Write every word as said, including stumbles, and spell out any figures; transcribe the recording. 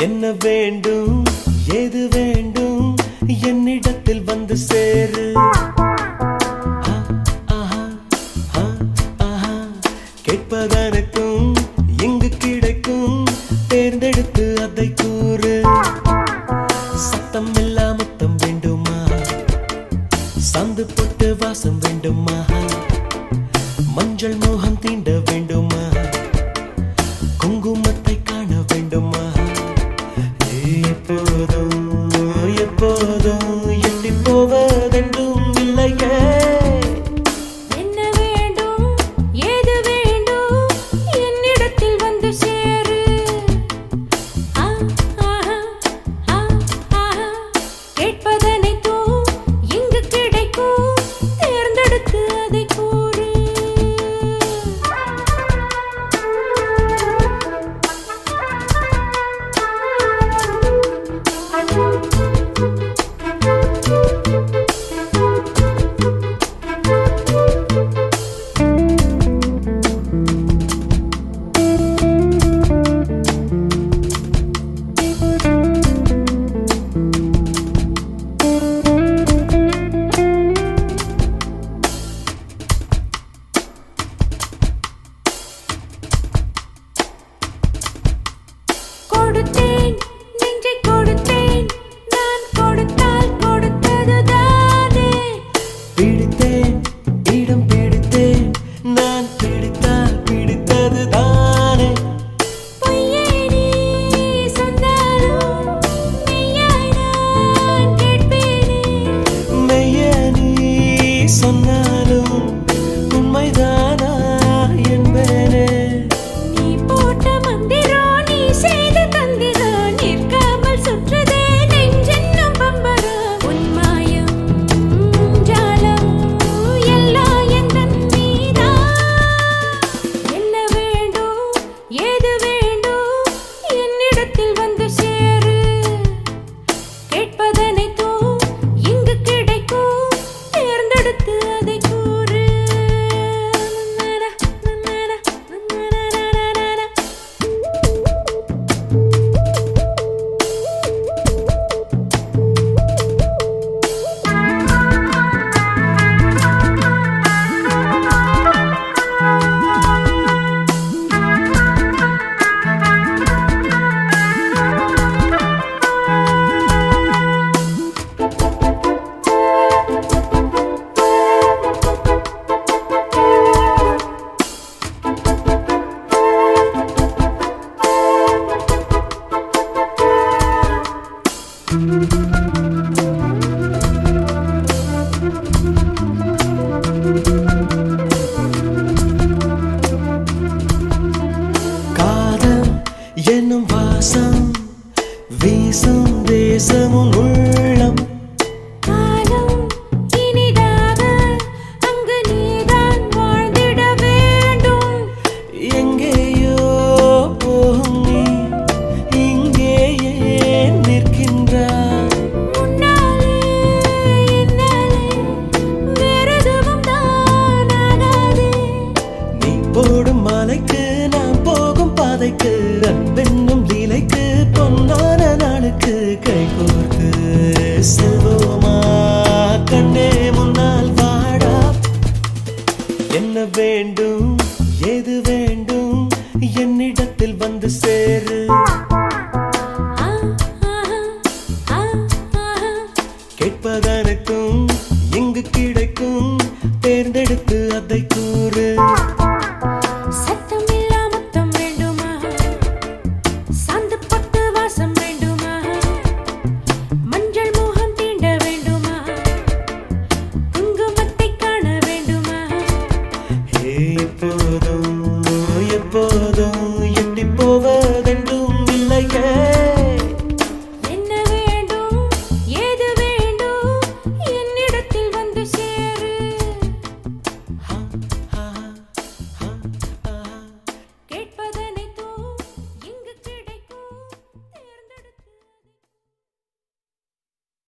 என்ன வேண்டும் ஏது வேண்டும் என்னிடத்தில் வந்து சேரு. கேட்பதற்கும் இங்கு கிடைக்கும் தேர்ந்தெடுத்து அதை கூறு. சத்தம் இல்லா முத்தம் வேண்டுமா, சந்து போட்டு வாசம் வேண்டுமா, மஞ்சள் மோகம் தீண்ட வேண்டுமா, குங்குமத்தை காண வேண்டுமா, எப்போதும் எப்போதும் எட்டி போவதென்றும் இல்லையே. காதல் என்னும் வாசம் வீசும் தேசமும் உள்ளம். காலம் இனிதாக அங்கு நீதான் வாழ்ந்திட வேண்டும். எங்கேயோ போகும் நீ இங்கேயே நிற்கின்றாய். முன்னாலே என்னாலே வேறெதுவும் தான் ஆகாதே. நீ போடும் மாலைக்கு நான் போகும் பாதைக்கு அன்பென்னும் லீலைக்கு பொன்னான நாளுக்கு கைகோர்த்து செல்வோமா கண்ணே முன்னால் வாடா. என்ன வேண்டும் ஏது வேண்டும் என்னிடத்தில் வந்து சேரு. கேட்பதற்கும் இங்கு கிடைக்கும் தேர்ந்தெடுத்து அதை கூறு.